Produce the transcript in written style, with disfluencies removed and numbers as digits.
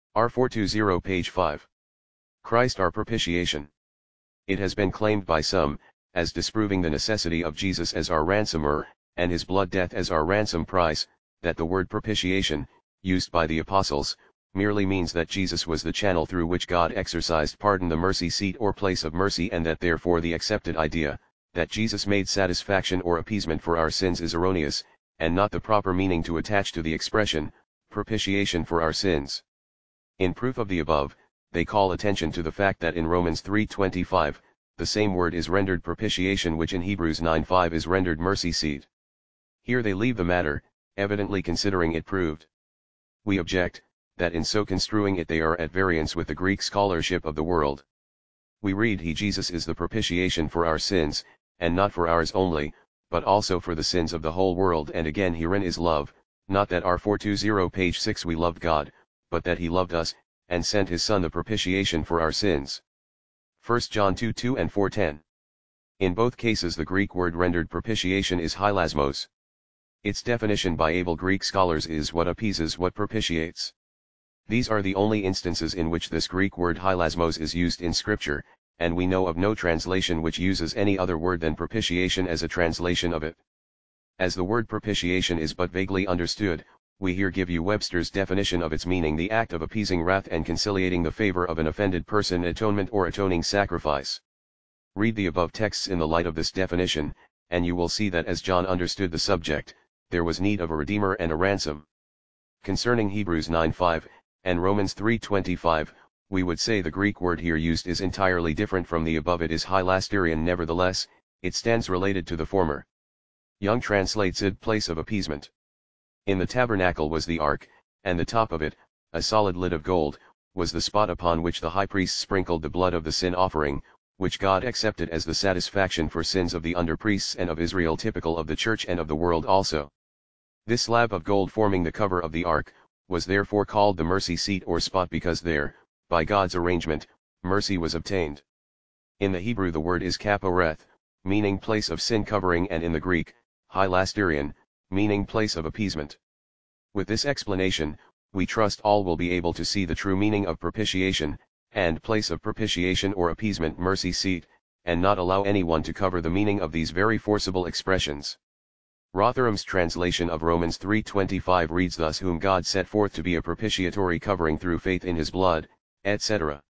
R420 page 5. Christ our propitiation. It has been claimed by some, as disproving the necessity of Jesus as our ransomer, and his blood death as our ransom price, that the word propitiation, used by the apostles, merely means that Jesus was the channel through which God exercised pardon, the mercy seat or place of mercy, and that therefore the accepted idea, that Jesus made satisfaction or appeasement for our sins, is erroneous, and not the proper meaning to attach to the expression, propitiation for our sins. In proof of the above, they call attention to the fact that in Romans 3:25, the same word is rendered propitiation which in Hebrews 9:5 is rendered mercy seat. Here they leave the matter, evidently considering it proved. We object, that in so construing it they are at variance with the Greek scholarship of the world. We read He Jesus is the propitiation for our sins, and not for ours only, but also for the sins of the whole world, and again herein is love, not that R420 page 6 we loved God, but that He loved us, and sent His Son the propitiation for our sins. 1 John 2:2 and 4:10. In both cases the Greek word rendered propitiation is hilasmos. Its definition by able Greek scholars is what appeases, what propitiates. These are the only instances in which this Greek word hilasmos is used in Scripture, and we know of no translation which uses any other word than propitiation as a translation of it. As the word propitiation is but vaguely understood, we here give you Webster's definition of its meaning: the act of appeasing wrath and conciliating the favor of an offended person, atonement or atoning sacrifice. Read the above texts in the light of this definition, and you will see that as John understood the subject, there was need of a redeemer and a ransom. Concerning Hebrews 9:5, and Romans 3:25, we would say the Greek word here used is entirely different from the above. It is hilasterion, nevertheless, it stands related to the former. Young translates it place of appeasement. In the tabernacle was the ark, and the top of it, a solid lid of gold, was the spot upon which the high priest sprinkled the blood of the sin offering, which God accepted as the satisfaction for sins of the under-priests and of Israel, typical of the church and of the world also. This slab of gold forming the cover of the ark, was therefore called the mercy seat or spot, because there, by God's arrangement, mercy was obtained. In the Hebrew the word is kaporeth, meaning place of sin covering, and in the Greek, hilasterion, meaning place of appeasement. With this explanation, we trust all will be able to see the true meaning of propitiation, and place of propitiation or appeasement, mercy seat, and not allow anyone to cover the meaning of these very forcible expressions. Rotherham's translation of Romans 3:25 reads thus: whom God set forth to be a propitiatory covering through faith in His blood, etc.